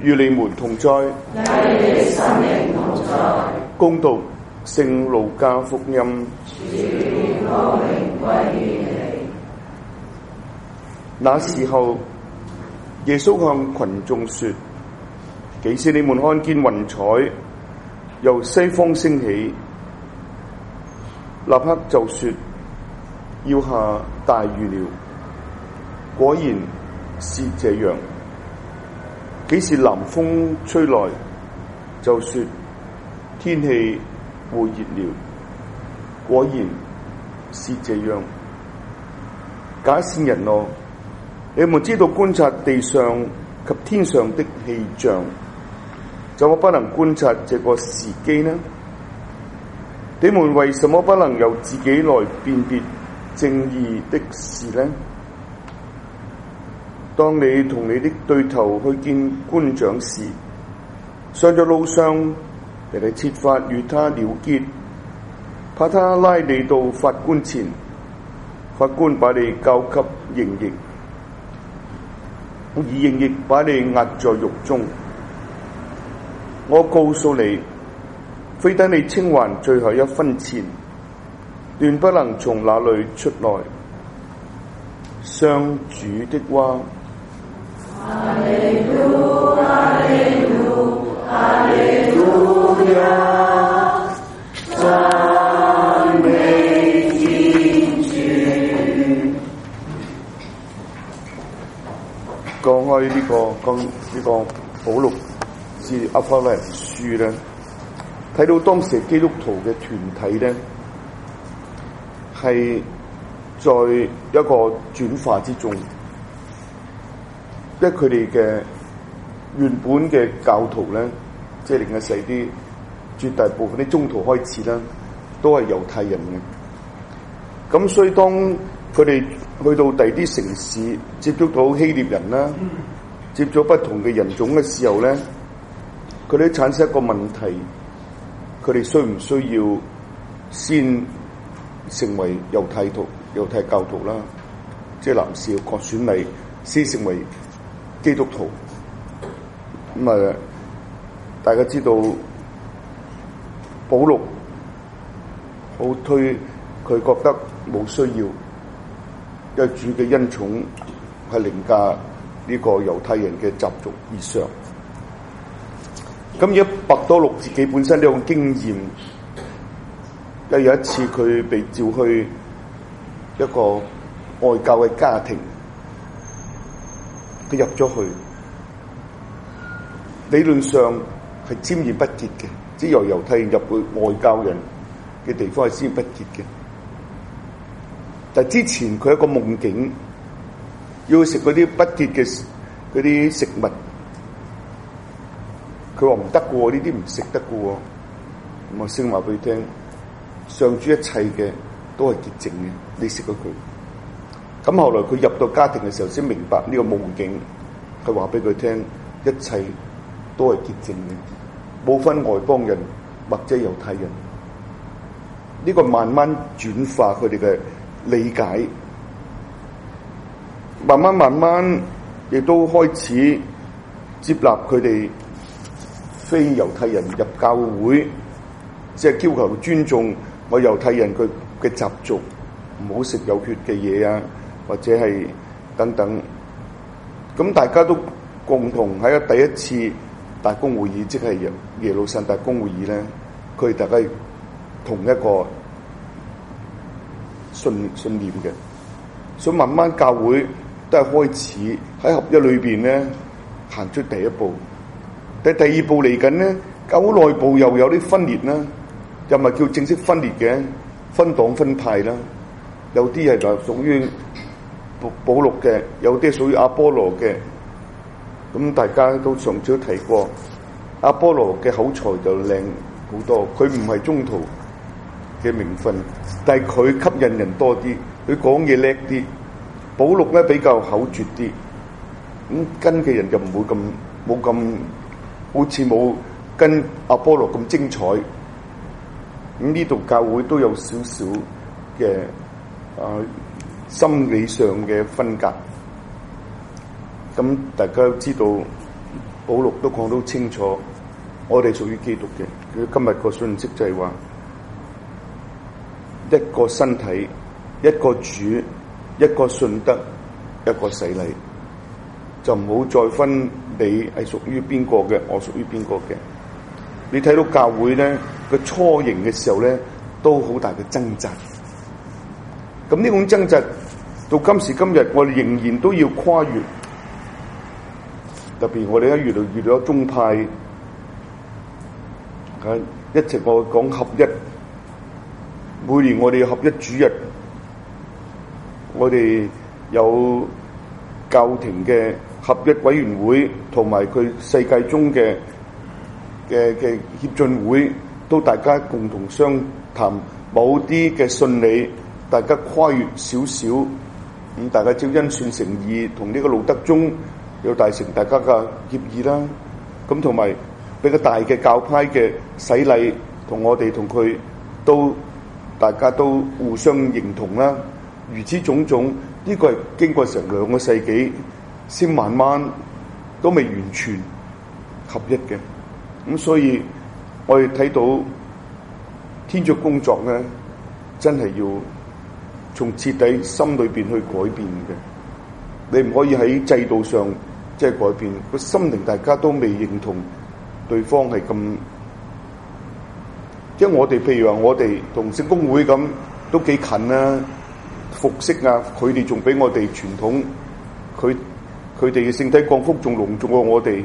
與你們同在，恭讀聖路加福音。那時候，耶穌向群眾說：幾時你們看見雲彩由西方升起，立刻就說要下大雨了。果然是這樣。幾時南風吹來，就說天氣會熱了。果然是這樣。假善人哦，你們知道觀察地上及天上的氣象，怎麼不能觀察這個時機呢？你們為什麼不能由自己來辨別正義的事呢？當你同你的對頭去見官長時，上咗路上，你哋設法與他了結，怕他拉你到法官前，法官把你交給刑役，而刑役把你押在獄中。我告訴你，非等你清還最後一分錢，斷不能從那裏出來。上主的話。哈利路，哈利路，哈利路亞，讚美天主。講開呢個保祿至阿弗拉人書咧，睇到當時基督徒嘅團體咧，係在一個轉化之中。因為佢哋嘅原本嘅教徒咧，即係另一世啲絕大部分啲宗徒開始啦，都係猶太人嘅。咁所以當佢哋去到第啲城市，接觸到希臘人啦，接觸不同嘅人種嘅時候咧，佢哋產生一個問題：佢哋需唔需要先成為猶太教徒啦？即係男士要割損禮先成為基督徒。咁大家知道保祿好推，佢覺得冇需要，因為主嘅恩寵係凌駕呢個猶太人嘅習俗以上。咁而家伯多祿自己本身都有經驗，有一次佢被召去一個外教嘅家庭，佢入咗去，理論上係沾染不潔嘅，即係由猶太人入去外教人嘅地方係沾染不潔嘅。但之前佢一個夢境，要食嗰啲不潔嘅嗰啲食物，佢話唔得嘅喎，呢啲唔食得嘅喎。咁啊，聖話俾佢聽，上主一切嘅都係潔淨嘅，你食咗佢。咁後來佢入到家庭嘅時候，先明白呢個夢境，佢話俾佢聽，一切都係潔淨嘅，冇分外邦人或者猶太人。呢個慢慢轉化佢哋嘅理解，慢慢亦都開始接納佢哋非猶太人入教會，即係要求尊重我猶太人佢嘅習俗，唔好食有血嘅嘢啊，或者係等等。咁大家都共同喺第一次大公會議，即係耶路撒冷大公會議咧，佢哋大家同一個信念嘅，所以慢慢教會都係開始喺合一裏邊咧行出第一步。但第二步嚟緊咧，教會內部又有啲分裂啦，又唔係叫正式分裂嘅，分黨分派啦。有啲係就屬於保祿嘅，有啲屬於阿波羅嘅。咁大家都上次都提過，阿波羅嘅口才就靚好多，佢唔係宗徒嘅名分，但係佢吸引人多啲，佢講嘢叻啲。保祿咧比較口拙啲，咁跟嘅人就唔會冇咁好似冇跟阿波羅咁精彩。咁呢度教會都有少少嘅心理上嘅分隔。咁大家都知道保祿都講到清楚，我哋屬於基督嘅。佢今日個信息就係話，一個身體，一個主，一個信德，一個洗禮，就唔好再分你係屬於邊個嘅，我屬於邊個嘅。你睇到教會咧，個初型嘅時候咧，都好大嘅掙扎。咁呢種掙扎到今時今日，我哋仍然都要跨越。特別我哋而家越嚟越多宗派，一直我講合一。每年我哋合一主日，我哋有教廷嘅合一委員會，同埋佢世界中嘅協進會，都大家共同商談某啲嘅信理，大家跨越少少，咁大家只要因信誠意，同呢個路德宗有達成大家嘅協議啦。咁同埋比較大嘅教派嘅洗禮，同我哋同佢都大家都互相認同啦。如此種種，呢個係經過成2個世紀先慢慢都未完全合一嘅。咁所以我哋睇到天主工作咧，真係要從徹底心裏邊去改變嘅。你唔可以喺制度上即係改變，個心靈大家都未認同對方係咁。即係我哋譬如話，我哋同聖公會咁都幾近啊，服飾啊，佢哋仲比我哋傳統，佢哋嘅聖體降福仲隆重過我哋。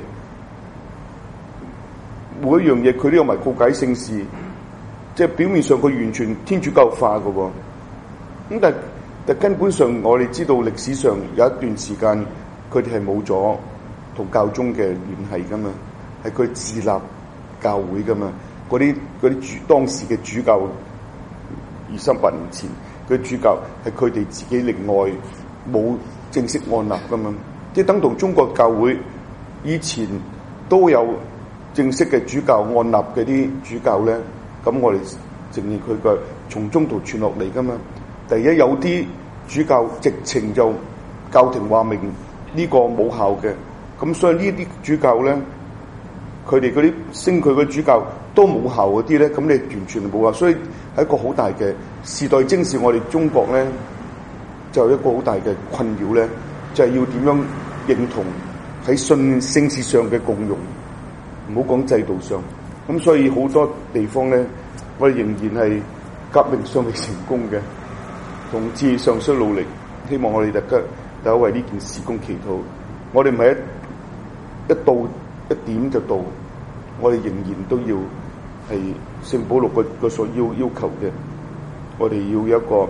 每一樣嘢佢都有埋告解聖事，即係表面上佢完全天主教化嘅喎。咁但根本上我哋知道歷史上有一段時間佢哋係冇咗同教宗嘅聯繫噶嘛，係佢自立教會噶嘛。嗰啲當時嘅主教20-30年前嘅主教係佢哋自己另外冇正式按立噶嘛，即係等同中國教會以前都有正式嘅主教按立嘅啲主教咧，咁我哋承認佢嘅從中途傳落嚟噶嘛。第一有啲主教直情就教廷話明呢個冇效嘅，咁所以呢啲主教咧，佢哋嗰啲升佢嘅主教都冇效嗰啲咧，咁你完全冇效。所以係一個好大嘅時代徵兆。我哋中國咧就有一個好大嘅困擾咧，就係要點樣認同喺信聖事上嘅共融，唔好講制度上。咁所以好多地方咧，我哋仍然係革命尚未成功嘅，同志尚需努力。希望我哋大家為呢件事工祈禱。我哋唔係一到一點就到，我哋仍然都要係聖保祿個所要求嘅，我哋要有一個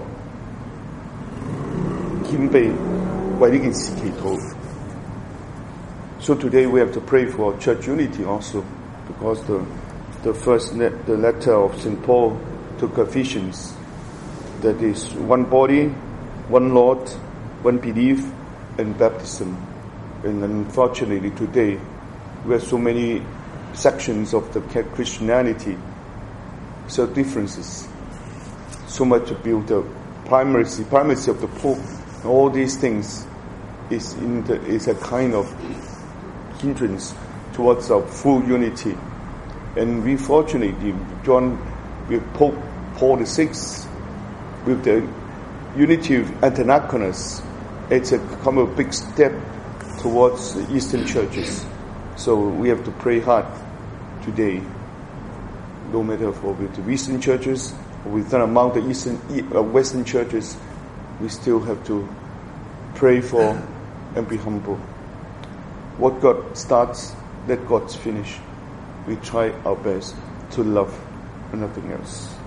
謙卑為呢件事祈禱。So today we have to pray for church unity also, because the letter of St. Paul to Ephesians, that is one body, one Lord, one belief, and baptism. And unfortunately today we have so many sections of the Christianity, so differences, so much about the primacy of the Pope. All these things is a kind of hindrance towards our full unity. And we fortunately joined with Pope Paul VI, with the unity of Antiochus. It's a kind of big step towards the Eastern churches. So we have to pray hard today, no matter with the Eastern churches or within among the Western churches, we still have to pray for and be humble. What God starts, let God finish. We try our best to love and nothing else.